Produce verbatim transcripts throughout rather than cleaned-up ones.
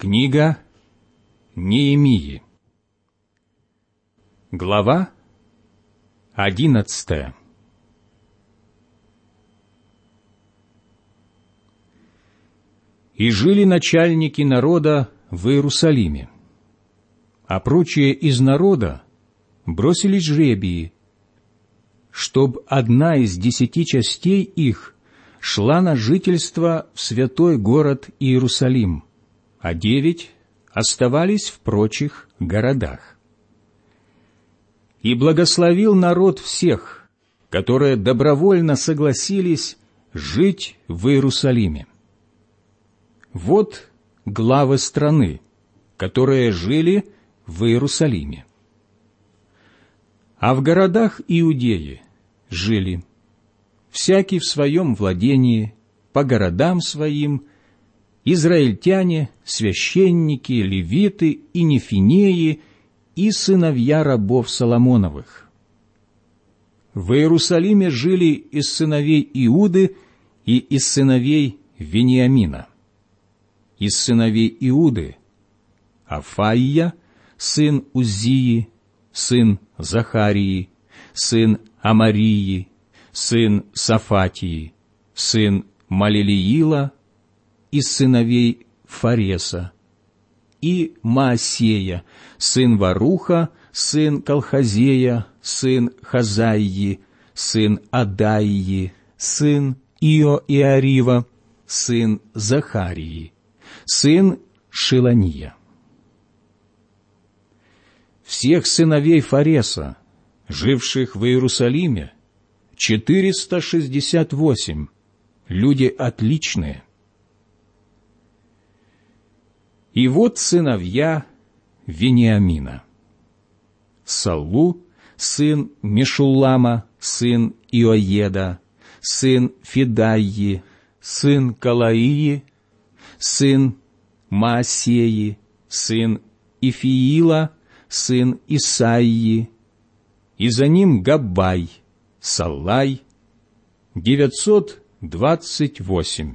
Книга Неемии. Глава одиннадцатая. И жили начальники народа в Иерусалиме, а прочие из народа бросили жребии, чтоб одна из десяти частей их шла на жительство в святой город Иерусалим, а девять оставались в прочих городах. И благословил народ всех, которые добровольно согласились жить в Иерусалиме. Вот главы страны, которые жили в Иерусалиме. А в городах Иудеи жили, всякий в своем владении, по городам своим, израильтяне, священники, левиты и нефинеи, и сыновья рабов Соломоновых. В Иерусалиме жили из сыновей Иуды и из сыновей Вениамина. Из сыновей Иуды — Афаия, сын Уззии, сын Захарии, сын Амарии, сын Сафатии, сын Малелиила, из сыновей Фареса, и Маасея, сын Варуха, сын Колхозея, сын Хазаии, сын Адаии, сын Иоиарива, сын Захарии, сын Шилания. Всех сыновей Фареса, живших в Иерусалиме, четыреста шестьдесят восемь, люди отличные. И вот сыновья Вениамина: Саллу, сын Мешуллама, сын Иоеда, сын Федаии, сын Калаии, сын Маасеи, сын Ифиила, сын Исаии, и за ним Габбай, Саллай, девятьсот двадцать восемь.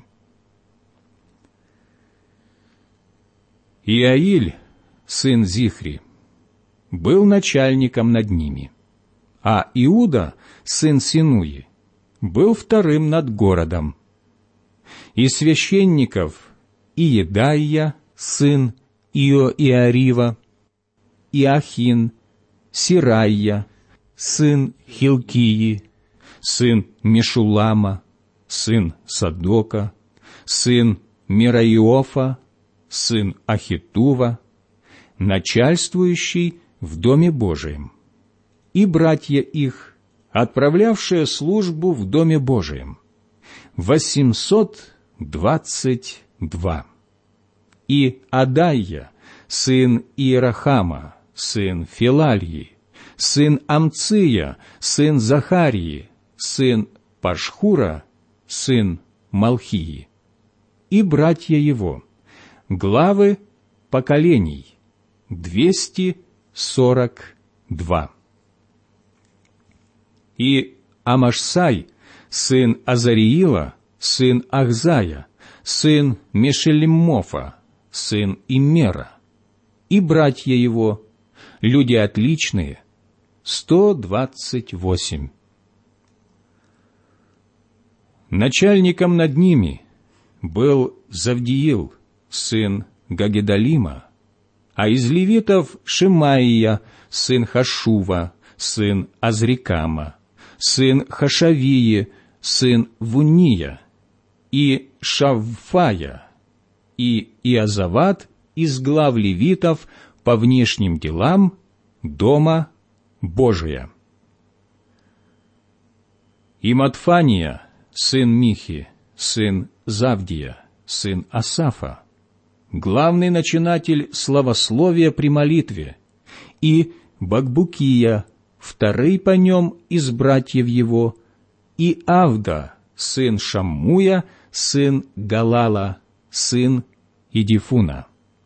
Иаиль, сын Зихри, был начальником над ними, а Иуда, сын Синуи, был вторым над городом. Из священников Иедаия, сын Иоиарива, Иахин, Сирайя, сын Хилкии, сын Мешуллама, сын Садока, сын Мираиофа, сын Ахитува, начальствующий в Доме Божием, и братья их, отправлявшие службу в Доме Божием, восемьсот двадцать два. И Адайя, сын Иерахама, сын Филальи, сын Амция, сын Захарии, сын Пашхура, сын Малхии, и братья его, главы поколений, двести сорок два. И Амашсай, сын Азариила, сын Ахзая, сын Мешелемофа, сын Иммера, и братья его, люди отличные, сто двадцать восемь. Начальником над ними был Завдиил, сын Гагедалима, а из левитов Шемаия, сын Хашува, сын Азрикама, сын Хашавии, сын Вуния, и Шавфая, и Иозават из глав левитов по внешним делам Дома Божия. И Матфания, сын Михи, сын Завдия, сын Асафа, главный начинатель славословия при молитве, и Бакбукия, второй по нем из братьев его, и Авда, сын Шаммуя, сын Галала, сын Идифуна.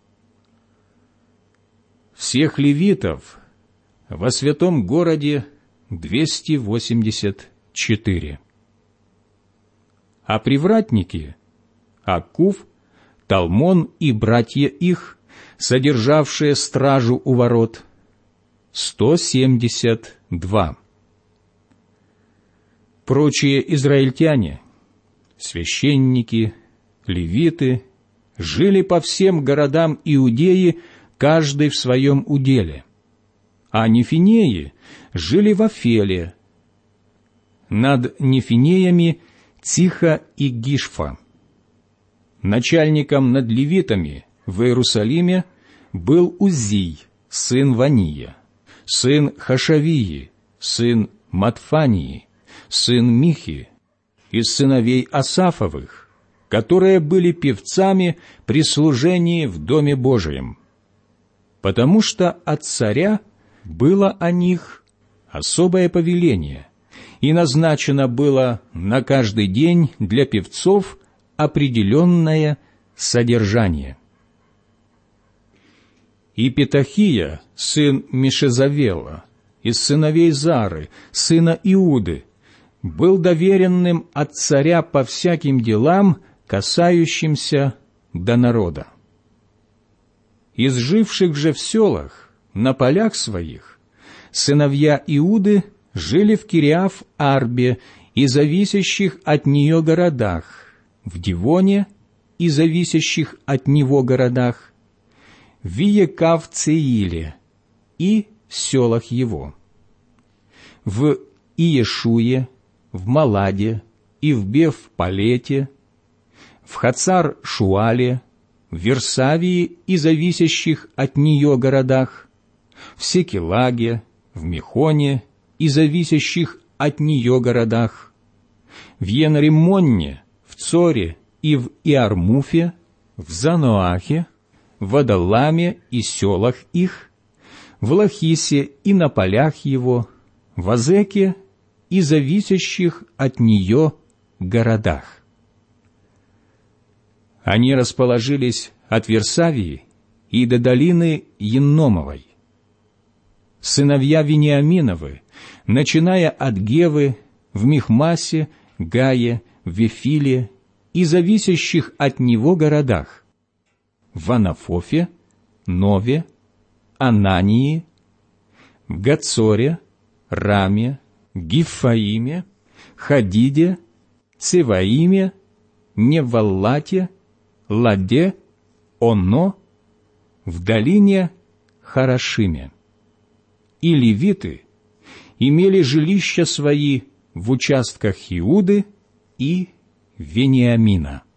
Всех левитов во святом городе двести восемьдесят четыре. А привратники — Аккув, Талмон и братья их, содержавшие стражу у ворот, сто семьдесят два. Прочие израильтяне, священники, левиты, жили по всем городам Иудеи, каждый в своем уделе, а нефинеи жили в Афеле, над нефинеями Тиха и Гишфа. Начальником над левитами в Иерусалиме был Узий, сын Вания, сын Хашавии, сын Матфании, сын Михи, из сыновей Асафовых, которые были певцами при служении в Доме Божием, потому что от царя было о них особое повеление, и назначено было на каждый день для певцов определенное содержание. И Петахия, сын Мешезавела, из сыновей Зары, сына Иуды, был доверенным от царя по всяким делам, касающимся до народа. Из живших же в селах, на полях своих, сыновья Иуды жили в Кириаф-Арбе и зависящих от нее городах, в Дивоне и зависящих от него городах, в Иекав-Цеиле и в селах его, в Иешуе, в Маладе и в Бев-Палете, в Хацар-Шуале, в Версавии и зависящих от нее городах, в Секелаге, в Мехоне и зависящих от нее городах, в Енримонне, в Цоре и в Иармуфе, в Заноахе, в Адаламе и селах их, в Лахисе и на полях его, в Азеке и зависящих от нее городах. Они расположились от Версавии и до долины Енномовой. Сыновья Вениаминовы, начиная от Гевы, в Михмасе, Гае, в Вифиле и зависящих от него городах, в Анафофе, Нове, Анании, в Гацоре, Раме, Гифаиме, Хадиде, Цеваиме, Неваллате, Ладе, Оно, в долине Харашиме. И левиты имели жилища свои в участках Иуды и Вениамина.